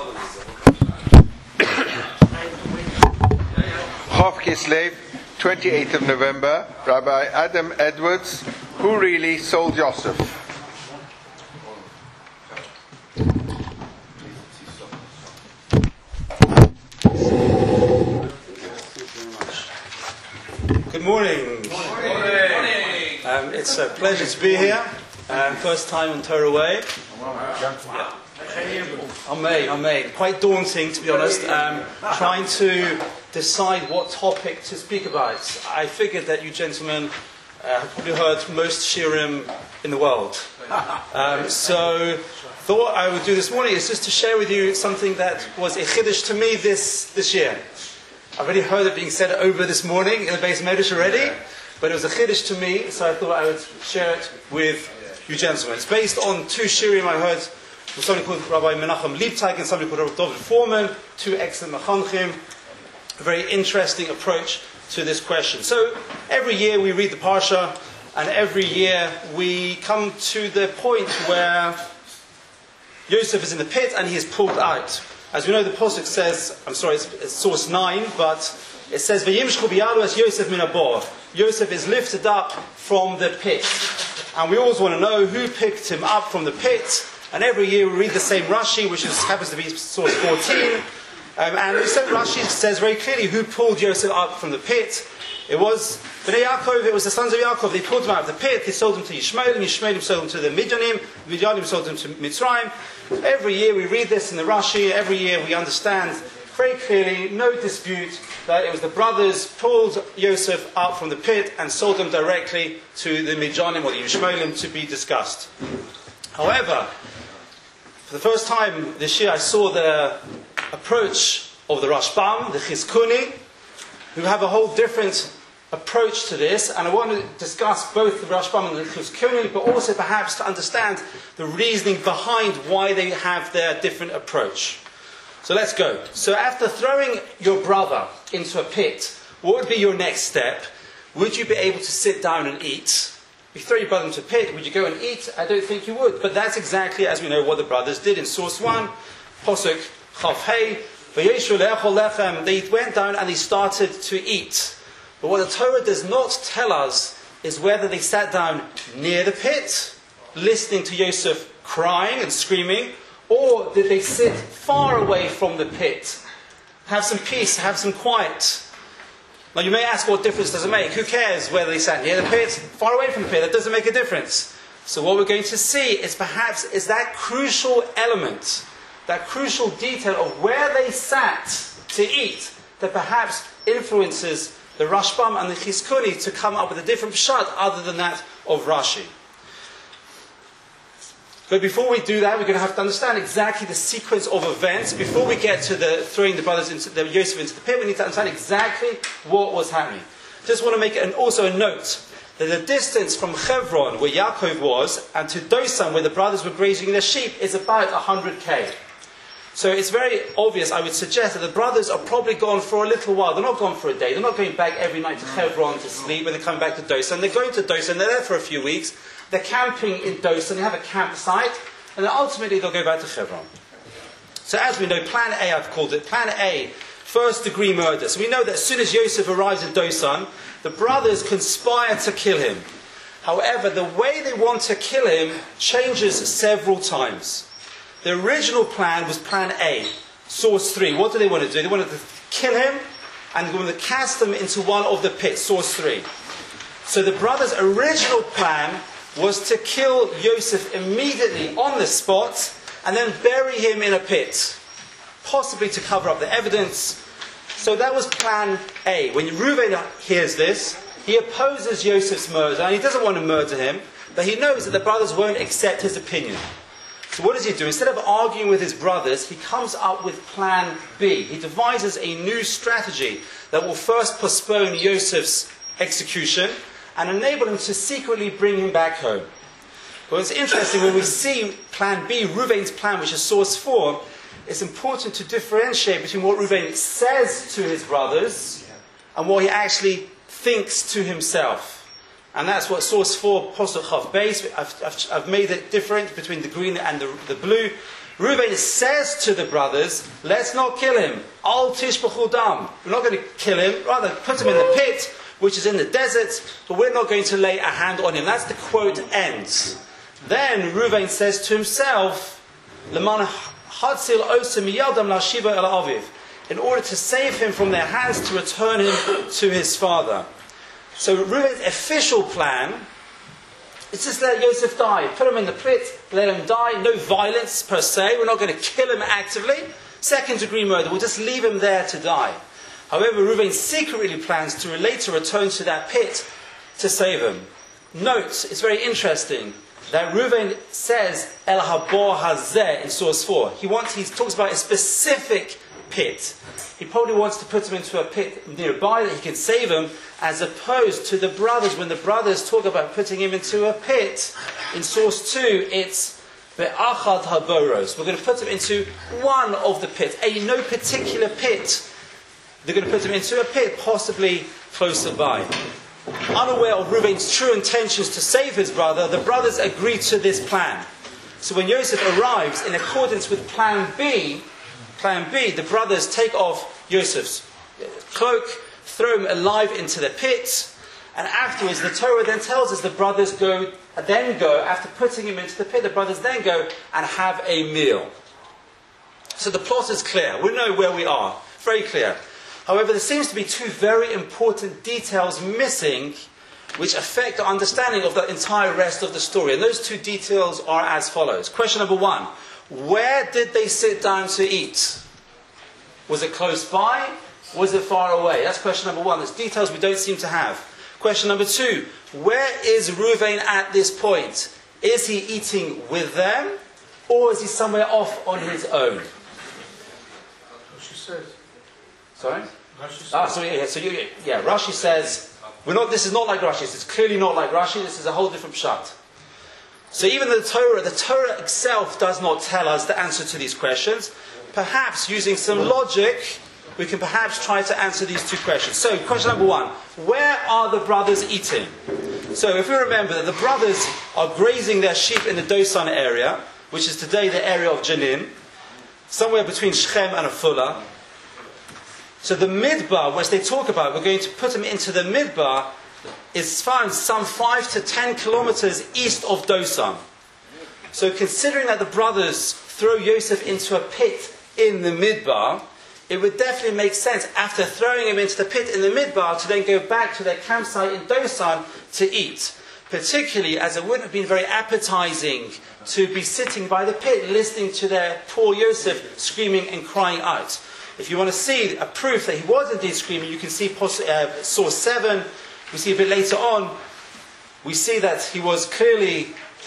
Chof Kislev, 28th of November, Rabbi Adam Edwards, who really sold Yosef? Good morning. It's a pleasure to be here. First time on Torah Way. Amen. Quite daunting, to be honest. Trying to decide what topic to speak about. I figured that you gentlemen have probably heard most shiurim in the world. So thought I would do this morning is just to share with you something that was a chiddush to me this year. I've already heard it being said over this morning in the Beis Medrash already, but it was a chiddush to me, so I thought I would share it with you gentlemen. It's based on two shiurim I heard from somebody called Rabbi Menachem Liebteig and somebody called Rabbi David Foreman, two excellent machanchim. A very interesting approach to this question. So every year we read the Parsha, and every year we come to the point where Yosef is in the pit and he is pulled out. As we know, the Pasuk says, it's source 9, but it says, V'yimshchu biyado es Yosef min habor. Yosef is lifted up from the pit. And we always want to know who picked him up from the pit. And every year we read the same Rashi, which happens to be source 14. And the same Rashi says very clearly who pulled Yosef up from the pit. It was Bnei Yaakov, it was the sons of Yaakov. They pulled him out of the pit, they sold him to Yishmael, Yishmael sold him to the Midyanim sold him to Mitzrayim. Every year we read this in the Rashi, every year we understand very clearly, no dispute, that it was the brothers pulled Yosef up from the pit and sold him directly to the Midyanim or the Yishmaelim to be discussed. However, for the first time this year I saw the approach of the Rashbam, the Chizkuni, who have a whole different approach to this, and I want to discuss both the Rashbam and the Chizkuni, but also perhaps to understand the reasoning behind why they have their different approach. So let's go. So after throwing your brother into a pit, what would be your next step? Would you be able to sit down and eat? If you throw your brother into a pit, would you go and eat? I don't think you would. But that's exactly, as we know, what the brothers did in source 1, Posuk Chaf Hei, they went down and they started to eat. But what the Torah does not tell us is whether they sat down near the pit, listening to Yosef crying and screaming, or did they sit far away from the pit, have some peace, have some quiet. Now you may ask, what difference does it make? Who cares whether they sat near the pit, far away from the pit? That doesn't make a difference. So what we're going to see is perhaps that crucial element, that crucial detail of where they sat to eat, that perhaps influences the Rashbam and the Chizkuni to come up with a different pshat other than that of Rashi. But before we do that, we're going to have to understand exactly the sequence of events. Before we get to the throwing the brothers into the Yosef into the pit, we need to understand exactly what was happening. Just want to make also a note that the distance from Hebron, where Yaakov was, and to Dosan, where the brothers were grazing their sheep, is about 100 km. So it's very obvious, I would suggest, that the brothers are probably gone for a little while. They're not gone for a day. They're not going back every night to Hebron to sleep when they come back to Dosan. They're going to Dosan. They're there for a few weeks. They're camping in Dosan. They have a campsite. And then ultimately they'll go back to Hebron. So as we know, Plan A, I've called it. Plan A, first degree murder. So we know that as soon as Yosef arrives in Dosan, the brothers conspire to kill him. However, the way they want to kill him changes several times. The original plan was Plan A, source 3. What do they want to do? They wanted to kill him and they wanted to cast him into one of the pits, source 3. So the brothers' original plan was to kill Yosef immediately on the spot and then bury him in a pit, possibly to cover up the evidence. So that was Plan A. When Reuven hears this, he opposes Yosef's murder and he doesn't want to murder him, but he knows that the brothers won't accept his opinion. So what does he do? Instead of arguing with his brothers, he comes up with Plan B. He devises a new strategy that will first postpone Yosef's execution and enable him to secretly bring him back home. But it's interesting, when we see Plan B, Reuven's plan, which is source 4, it's important to differentiate between what Reuven says to his brothers and what he actually thinks to himself. And that's what source 4, Posuk Chaf Beis, I've made it different between the green and the blue. Reuven says to the brothers, let's not kill him. Al tishbachul dam. We're not going to kill him, rather put him in the pit, which is in the desert, but we're not going to lay a hand on him. That's the quote ends. Then Reuven says to himself, Leman hadsil osem yadam la shiva el aviv. In order to save him from their hands, to return him to his father. So Reuven's official plan is just let Yosef die. Put him in the pit, let him die. No violence per se. We're not going to kill him actively. Second degree murder. We'll just leave him there to die. However, Reuven secretly plans to later return to that pit to save him. Note, it's very interesting that Reuven says El Habor Hazeh in source 4. He talks about a specific pit. He probably wants to put him into a pit nearby that he can save him, as opposed to the brothers. When the brothers talk about putting him into a pit, in source 2, it's Be'achad Haboros. We're going to put him into one of the pits, no particular pit. They're going to put him into a pit, possibly closer by. Unaware of Reuven's true intentions to save his brother, the brothers agree to this plan. So when Yosef arrives, in accordance with plan B, the brothers take off Yosef's cloak, throw him alive into the pit, and afterwards the Torah then tells us the brothers go, after putting him into the pit, the brothers then go and have a meal. So the plot is clear. We know where we are. Very clear. However, there seems to be two very important details missing which affect the understanding of the entire rest of the story. And those two details are as follows. Question number 1. Where did they sit down to eat? Was it close by? Was it far away? That's question number 1. There's details we don't seem to have. Question number 2. Where is Reuven at this point? Is he eating with them? Or is he somewhere off on his own? She says. Sorry? Rashi says. Rashi says, this is not like Rashi. It's clearly not like Rashi. This is a whole different pshat. So even the Torah itself does not tell us the answer to these questions. Perhaps using some logic, we can perhaps try to answer these two questions. So question number 1, where are the brothers eating? So if we remember that the brothers are grazing their sheep in the Dosan area, which is today the area of Jenin, somewhere between Shechem and Afula. So the Midbar, which they talk about, we're going to put them into the Midbar, is found some 5 to 10 kilometers east of Dosan. So considering that the brothers throw Yosef into a pit in the Midbar, it would definitely make sense, after throwing him into the pit in the Midbar, to then go back to their campsite in Dosan to eat. Particularly as it wouldn't have been very appetizing to be sitting by the pit, listening to their poor Yosef screaming and crying out. If you want to see a proof that he was indeed screaming, you can see source 7. We see a bit later on, we see that he was clearly,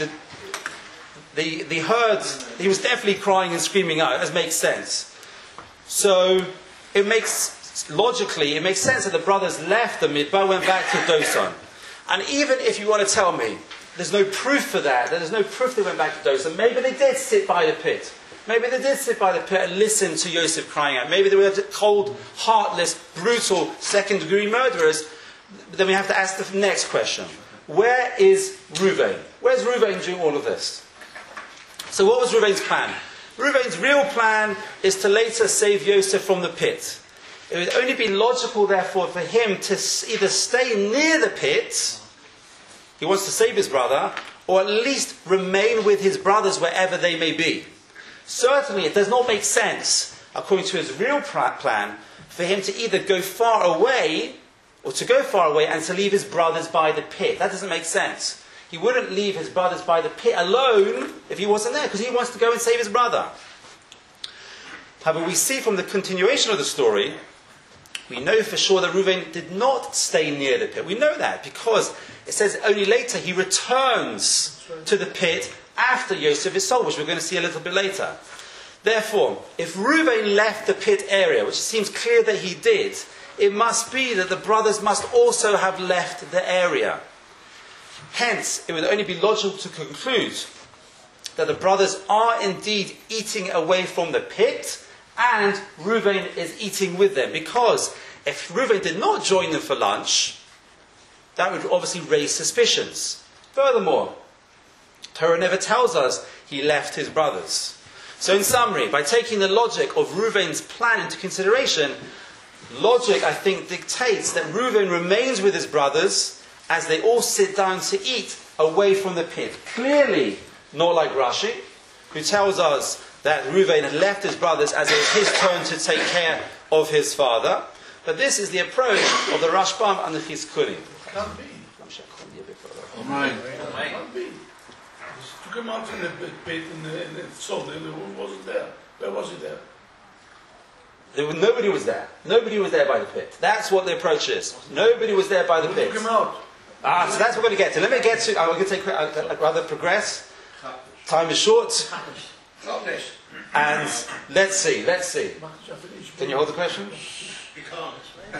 the herd, he was definitely crying and screaming out, as makes sense. So, it makes sense that the brothers left the Midbar, went back to Dosan. And even if you want to tell me, there's no proof for that there's no proof they went back to Dosan, maybe they did sit by the pit. Maybe they did sit by the pit and listen to Yosef crying out. Maybe they were cold, heartless, brutal, second-degree murderers. But then we have to ask the next question. Where is Reuven? Where's Reuven doing all of this? So what was Reuven's plan? Reuven's real plan is to later save Yosef from the pit. It would only be logical, therefore, for him to either stay near the pit, he wants to save his brother, or at least remain with his brothers wherever they may be. Certainly, it does not make sense, according to his real plan, for him to either go far away, or to go far away and to leave his brothers by the pit. That doesn't make sense. He wouldn't leave his brothers by the pit alone if he wasn't there, because he wants to go and save his brother. However, we see from the continuation of the story, we know for sure that Reuven did not stay near the pit. We know that because it says only later he returns to the pit after Yosef is sold, which we're going to see a little bit later. Therefore, if Reuven left the pit area, which seems clear that he did, it must be that the brothers must also have left the area. Hence, it would only be logical to conclude that the brothers are indeed eating away from the pit, and Reuven is eating with them. Because if Reuven did not join them for lunch, that would obviously raise suspicions. Furthermore, Torah never tells us he left his brothers. So in summary, by taking the logic of Reuven's plan into consideration, logic, I think, dictates that Reuven remains with his brothers as they all sit down to eat away from the pit. Clearly, not like Rashi, who tells us that Reuven had left his brothers as it was his turn to take care of his father. But this is the approach of the Rashbam and the Chizkulim. Can't be. Amen. Can't be. To come out in the pit in the soul, who wasn't there? Where was he there? Nobody was there. Nobody was there by the pit. That's what the approach is. Nobody was there by the pit. Took him out. So that's what we're going to get to. Let me get to. I'm going to take. I'd rather progress. Time is short. And let's see. Let's see. Can you hold the question? You can't.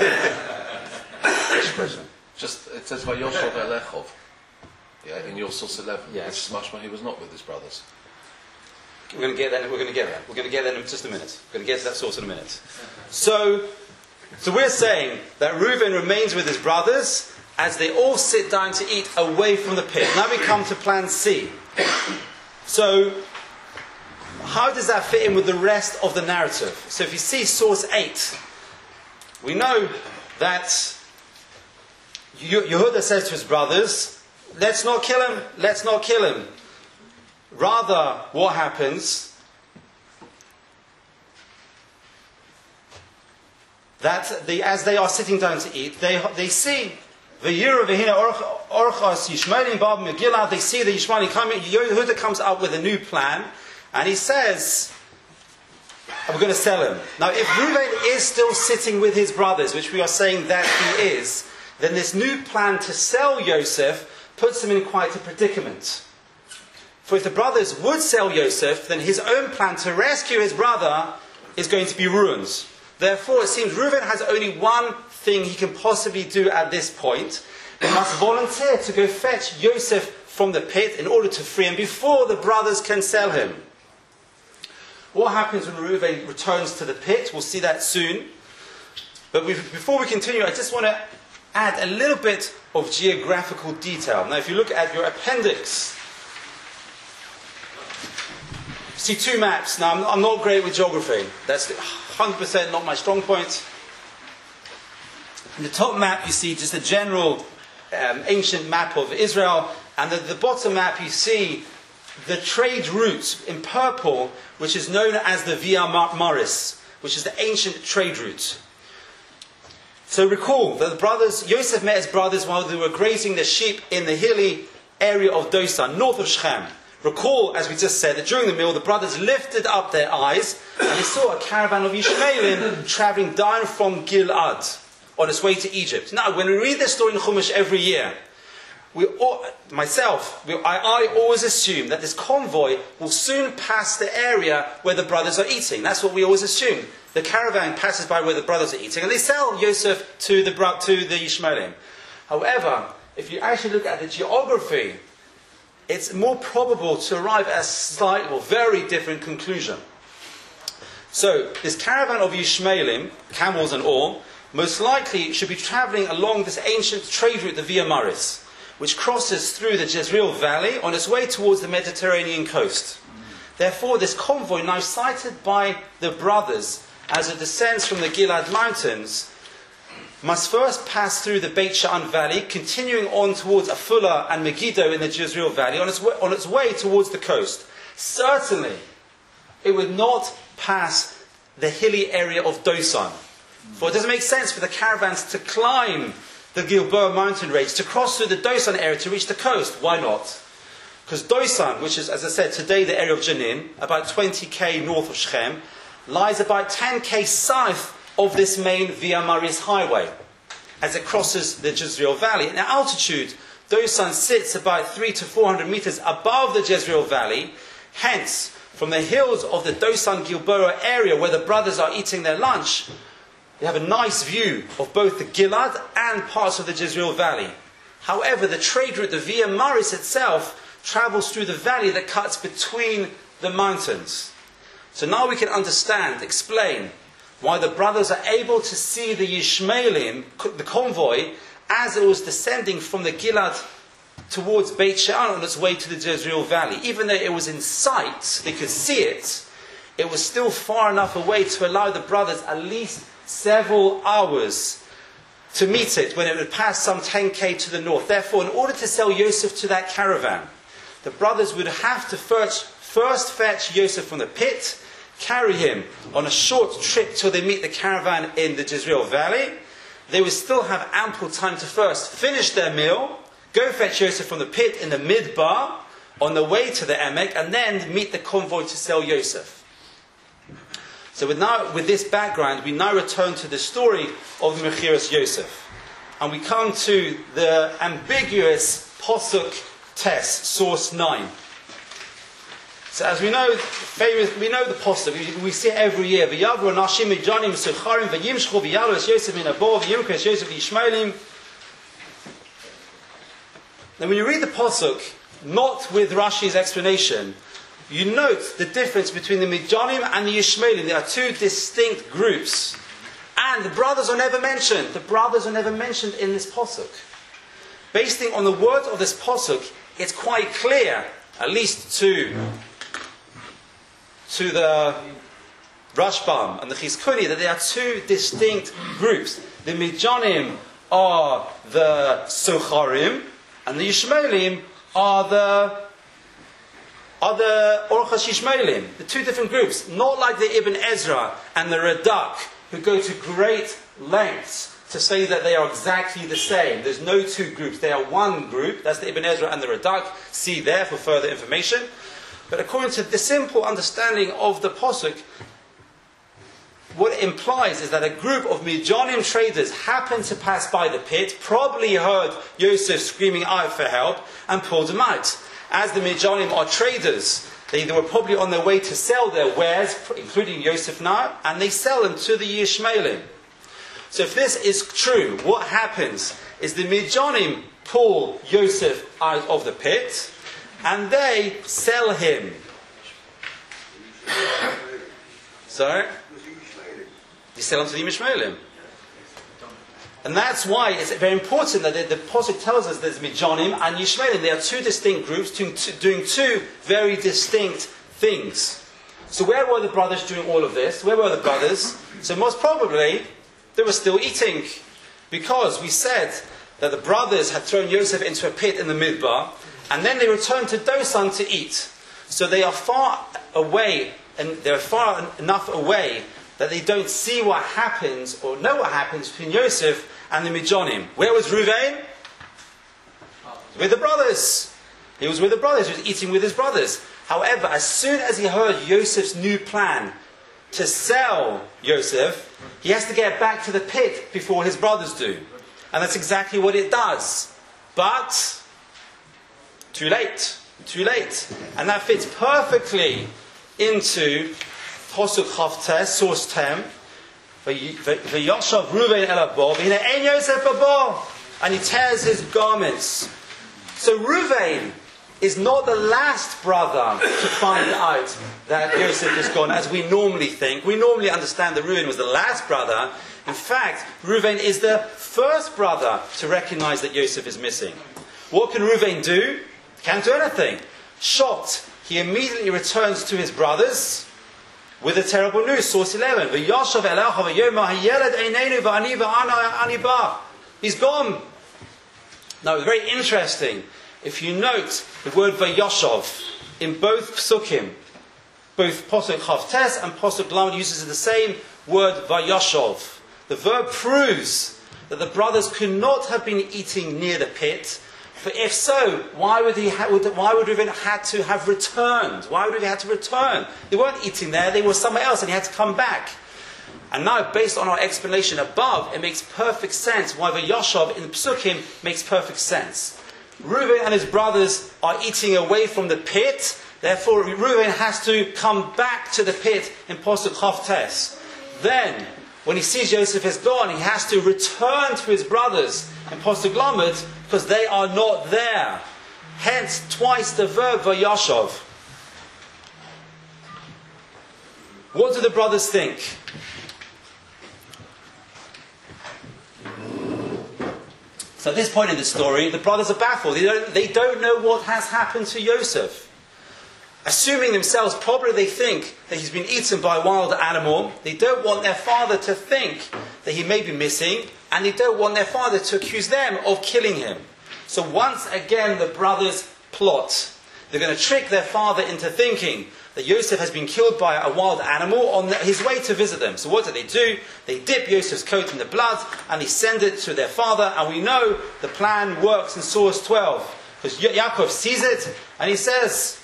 Which question? Just it says Vayoshav Elechov. Yeah, in your source 11. Yes. It's mashma he was not with his brothers. We're going to get there. We're going to get there. We're going to get there in just a minute. We're going to get to that source in a minute. So we're saying that Reuven remains with his brothers as they all sit down to eat away from the pit. Now we come to plan C. So how does that fit in with the rest of the narrative? So if you see source 8, we know that Yehuda says to his brothers, let's not kill him, let's not kill him. Rather, what happens? That as they are sitting down to eat, they see the year of Orchas Yishmaelim Bab Megillah. They see the Yishmaelim coming. Yehuda comes up with a new plan, and he says, "We're going to sell him." Now, if Reuven is still sitting with his brothers, which we are saying that he is, then this new plan to sell Yosef puts him in quite a predicament. For if the brothers would sell Yosef, then his own plan to rescue his brother is going to be ruined. Therefore, it seems Reuven has only one thing he can possibly do at this point. He must volunteer to go fetch Yosef from the pit in order to free him before the brothers can sell him. What happens when Reuven returns to the pit? We'll see that soon. But before we continue, I just want to add a little bit of geographical detail. Now, if you look at your appendix, see two maps. Now, I'm not great with geography. That's 100% not my strong point. In the top map, you see just a general ancient map of Israel. And at the bottom map, you see the trade route in purple, which is known as the Via Maris, which is the ancient trade route. So recall that the brothers, Yosef met his brothers while they were grazing their sheep in the hilly area of Dosan, north of Shechem. Recall, as we just said, that during the meal the brothers lifted up their eyes and they saw a caravan of Ishmaelim travelling down from Gilad on its way to Egypt. Now, when we read this story in Chumash every year, I always assume that this convoy will soon pass the area where the brothers are eating. That's what we always assume. The caravan passes by where the brothers are eating and they sell Yosef to the Ishmaelim. However, if you actually look at the geography, it's more probable to arrive at a slight or very different conclusion. So, this caravan of Yishmaelim, camels and all, most likely should be travelling along this ancient trade route, the Via Maris, which crosses through the Jezreel Valley on its way towards the Mediterranean coast. Therefore, this convoy, now sighted by the brothers as it descends from the Gilad mountains, must first pass through the Beit Sha'an Valley, continuing on towards Afula and Megiddo in the Jezreel Valley, on its way towards the coast. Certainly, it would not pass the hilly area of Dosan. For it doesn't make sense for the caravans to climb the Gilboa mountain range, to cross through the Dosan area to reach the coast. Why not? Because Dosan, which is, as I said, today the area of Jenin, about 20k north of Shechem, lies about 10k south of this main Via Maris highway, as it crosses the Jezreel Valley. In altitude, Dosan sits about 300 to 400 meters above the Jezreel Valley. Hence, from the hills of the Dosan Gilboa area where the brothers are eating their lunch, you have a nice view of both the Gilad and parts of the Jezreel Valley. However, the trade route, the Via Maris itself, travels through the valley that cuts between the mountains. So now we can understand, explain, why the brothers are able to see the Yishmaelim, the convoy, as it was descending from the Gilad towards Beit She'an on its way to the Jezreel Valley. Even though it was in sight, they could see it, it was still far enough away to allow the brothers at least several hours to meet it when it would pass some 10k to the north. Therefore, in order to sell Yosef to that caravan, the brothers would have to first fetch Yosef from the pit, carry him on a short trip till they meet the caravan in the Jezreel Valley. They would still have ample time to first finish their meal, go fetch Yosef from the pit in the midbar on the way to the Emek, and then meet the convoy to sell Yosef. So with this background, we now return to the story of the Mechiras Yosef. And we come to the ambiguous Posuk test, source 9. So as we know, we know the Posuk, we see it every year. V'yavru anashim mijanim sucharim v'yimshchu v'yalu es Yosef min abor v'yimku es Yosef v'yishmaelim. Now when you read the Posuk, not with Rashi's explanation, you note the difference between the Mijanim and the Yishmaelim. There are two distinct groups. And the brothers are never mentioned. The brothers are never mentioned in this Posuk. Based on the words of this Posuk, it's quite clear, at least to the Rashbam and the Chizkuni, that there are two distinct groups. The Mijanim are the Socharim, and the Yishmaelim are the Orchas Yishmaelim, the two different groups, not like the Ibn Ezra and the Radak, who go to great lengths to say that they are exactly the same. There's no two groups, they are one group. That's the Ibn Ezra and the Radak. See there for further information. But according to the simple understanding of the Posuk, what it implies is that a group of Mijanim traders happened to pass by the pit, probably heard Yosef screaming out for help, and pulled him out. As the Mijanim are traders, they were probably on their way to sell their wares, including Yosef now, and they sell them to the Yishmaelim. So if this is true, what happens is the Mijanim pull Yosef out of the pit, and they sell him. Sorry? They sell him to the Yishmaelim. And that's why it's very important that the Posuk tells us there's Mijanim and Yishmaelim. They are two distinct groups doing two very distinct things. So where were the brothers doing all of this? Where were the brothers? So most probably, they were still eating. Because we said that the brothers had thrown Yosef into a pit in the Midbar, and then they returned to Dosan to eat. So they are far away, and they're far enough away that they don't see what happens, or know what happens between Yosef and the Mijanim. Where was Ruvain? With the brothers. He was with the brothers, he was eating with his brothers. However, as soon as he heard Yosef's new plan to sell Yosef, he has to get back to the pit before his brothers do. And that's exactly what it does. But, too late. And that fits perfectly into Posuk Chavtes, source 10. V'yoshav Ruvain el abor, v'hine ein Yosef abor, and he tears his garments. So Ruvain is not the last brother to find out that Yosef is gone, as we normally think. We normally understand that Ruvain was the last brother. In fact, Ruvain is the first brother to recognize that Yosef is missing. What can Ruvain do? Can't do anything. Shocked, he immediately returns to his brothers with the terrible news. Source 11. He's gone. Now it's very interesting. If you note the word Vayashov in both Psukim, both Posuk Chavtes and Posuk Lamed uses the same word Vayashov. The verb proves that the brothers could not have been eating near the pit. For if so, why would Reuben had to have returned? Why would he have to return? They weren't eating there, they were somewhere else, and he had to come back. And now, based on our explanation above, it makes perfect sense why Vayashov in Psukim makes perfect sense. Reuben and his brothers are eating away from the pit, therefore Reuben has to come back to the pit in Posuk Chavtes. Then, when he sees Yosef is gone, he has to return to his brothers in Posuk Lamed, because they are not there. Hence, twice the verb Vayashov. What do the brothers think? So at this point in the story, the brothers are baffled. They don't know what has happened to Yosef. Assuming themselves, probably they think that he's been eaten by a wild animal. They don't want their father to think that he may be missing, and they don't want their father to accuse them of killing him. So once again, the brothers plot. They're going to trick their father into thinking that Yosef has been killed by a wild animal on his way to visit them. So what do? They dip Yosef's coat in the blood and they send it to their father. And we know the plan works in Source 12. Because Yaakov sees it and he says,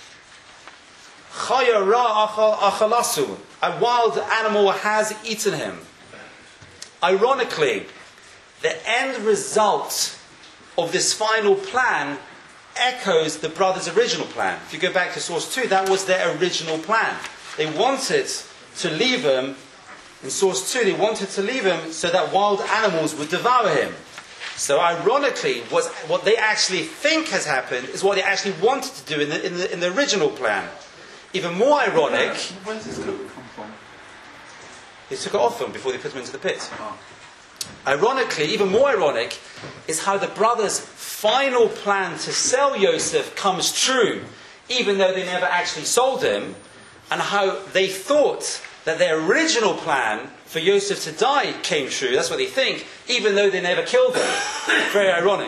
Chaya ra achalasu. A wild animal has eaten him. Ironically, the end result of this final plan echoes the brothers' original plan. If you go back to Source 2, that was their original plan. They wanted to leave him, in Source 2, they wanted to leave him so that wild animals would devour him. So ironically, what they actually think has happened is what they actually wanted to do in the original plan. Even more ironic, Where does this coat come from? they took it off him before they put him into the pit. Ironically, even more ironic, is how the brothers' final plan to sell Yosef comes true, even though they never actually sold him, and how they thought that their original plan for Yosef to die came true. That's what they think, even though they never killed him. Very ironic.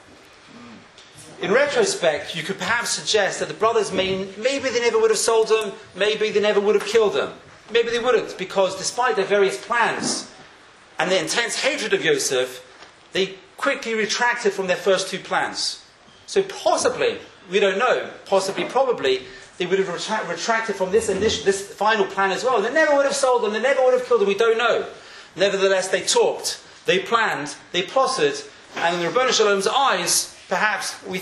In retrospect, you could perhaps suggest that the brothers maybe they never would have sold him, maybe they never would have killed him. Maybe they wouldn't, because despite their various plans and their intense hatred of Yosef, they quickly retracted from their first two plans. So possibly, we don't know, probably, they would have retracted from this final plan as well. They never would have sold them, they never would have killed them, we don't know. Nevertheless, they talked, they planned, they plotted, and in the Rebbeinu Shalom's eyes, perhaps we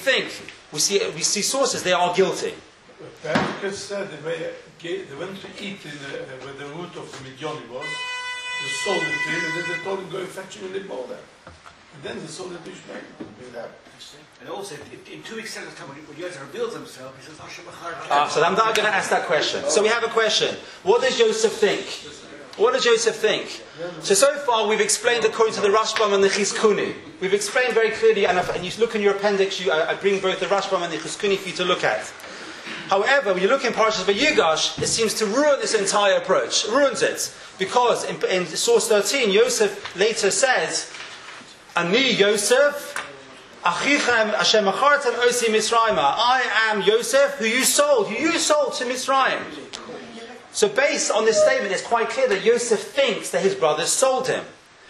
see sources, they are guilty. Perhaps said they went to eat where the root of the Midian was, they sold it to him, and then they told him, go and fetch him and live more there. And then they sold it to Ishmael. And also, in 2 weeks' time, when Yosef reveals himself, he says, Hashem Achar. So I'm not going to ask that question. So we have a question. What does Joseph think? What does Joseph think? So far we've explained according to the Rashbam and the Chizkuni. We've explained very clearly, and you look in your appendix, I bring both the Rashbam and the Chizkuni for you to look at. However, when you look in Parashas Vayigash, it seems to ruin this entire approach. It ruins it. Because in Source 13, Yosef later says, Ani Yosef, Achichem Hashem Achartem Osi Mitzrayim. I am Yosef, who you sold to Mitzrayim. So based on this statement, it's quite clear that Yosef thinks that his brothers sold him.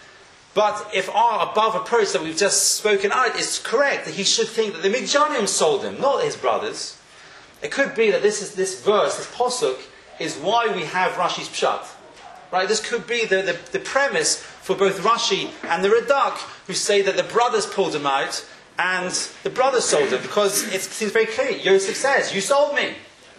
But if our above approach that we've just spoken out is correct, that he should think that the Midyanim sold him, not his brothers. It could be that this verse, this posuk, is why we have Rashi's pshat. Right? This could be the premise for both Rashi and the Radak, who say that the brothers pulled him out and the brothers sold him, because it seems very clear. Yosef says, "You sold me."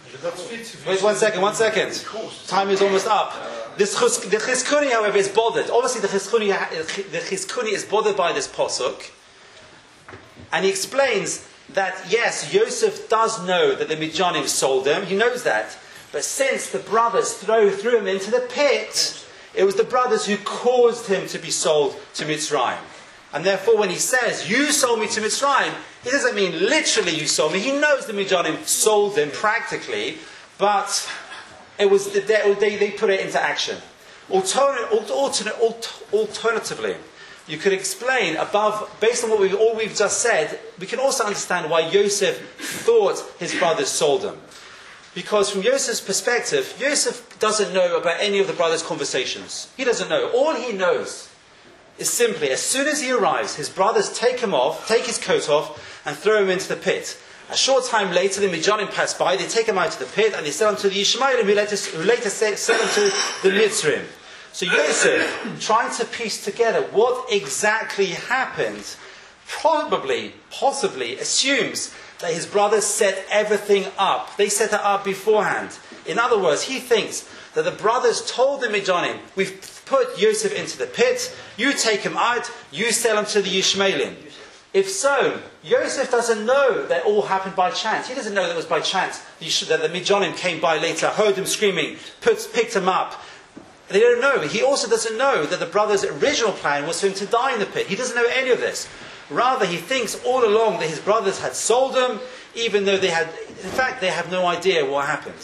Wait, one second. Time is almost up. The Chizkuni, however, is bothered. Obviously, the Chizkuni is bothered by this posuk, and he explains that yes, Yosef does know that the Midyanim sold him. He knows that, but since the brothers threw him into the pit, it was the brothers who caused him to be sold to Mitzrayim. And therefore, when he says, "You sold me to Mitzrayim," he doesn't mean literally you sold me. He knows the Midyanim sold him practically, but it was they put it into action. Alternatively, you could explain above, based on what we've just said, we can also understand why Yosef thought his brothers sold him. Because from Yosef's perspective, Yosef doesn't know about any of the brothers' conversations. He doesn't know. All he knows is simply, as soon as he arrives, his brothers take his coat off, and throw him into the pit. A short time later, the Midyanim pass by, they take him out of the pit, and they sell him to the Ishmaelim, who later sell him to the Mitzrim. So Yosef, trying to piece together what exactly happened, possibly assumes that his brothers set everything up. They set it up beforehand. In other words, he thinks that the brothers told the Midyanim, "We've put Yosef into the pit, you take him out, you sell him to the Ishmaelim." If so, Yosef doesn't know that all happened by chance. He doesn't know that it was by chance that the Midyanim came by later, heard him screaming, picked him up. They don't know. He also doesn't know that the brothers' original plan was for him to die in the pit. He doesn't know any of this. Rather, he thinks all along that his brothers had sold him, even though they have no idea what happened.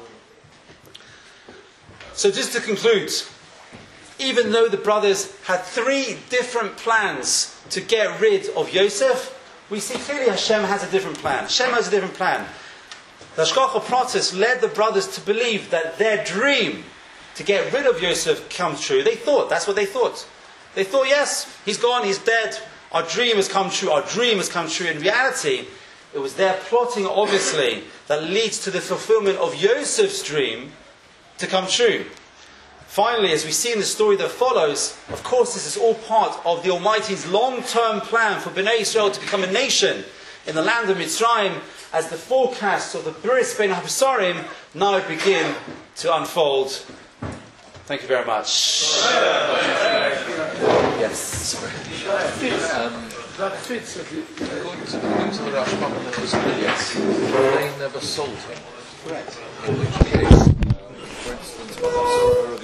So just to conclude, even though the brothers had 3 different plans to get rid of Yosef, we see clearly Hashem has a different plan. Hashem has a different plan. The Hashgacha Pratis led the brothers to believe that their dream to get rid of Yosef comes true. That's what they thought. They thought, yes, he's gone, he's dead, our dream has come true, our dream has come true. In reality, it was their plotting, obviously, that leads to the fulfillment of Yosef's dream to come true. Finally, as we see in the story that follows, of course this is all part of the Almighty's long-term plan for Bnei Israel to become a nation in the land of Mitzrayim, as the forecasts of the Bris Ben HaBesarim now begin to unfold. Thank you very much. Yes. That fits at the... According to the Rashbam, they never sold him. Correct. In which case, for instance,